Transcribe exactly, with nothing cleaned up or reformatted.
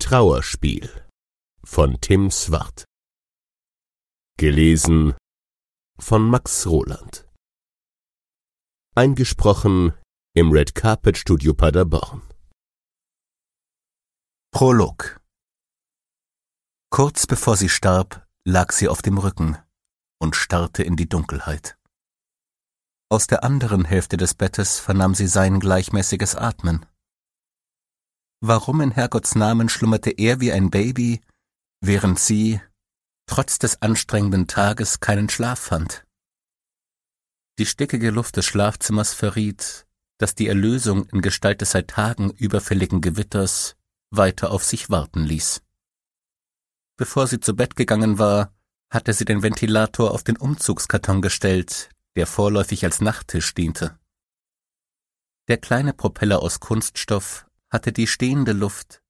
Trauerspiel von Tim Swart. Gelesen von Max Roland. Eingesprochen im Red Carpet Studio Paderborn. Prolog. Kurz bevor sie starb, lag sie auf dem Rücken und starrte in die Dunkelheit. Aus der anderen Hälfte des Bettes vernahm sie sein gleichmäßiges Atmen. Warum in Herrgotts Namen schlummerte er wie ein Baby, während sie, trotz des anstrengenden Tages, keinen Schlaf fand? Die stickige Luft des Schlafzimmers verriet, dass die Erlösung in Gestalt des seit Tagen überfälligen Gewitters weiter auf sich warten ließ. Bevor sie zu Bett gegangen war, hatte sie den Ventilator auf den Umzugskarton gestellt, der vorläufig als Nachttisch diente. Der kleine Propeller aus Kunststoff hatte die stehende Luft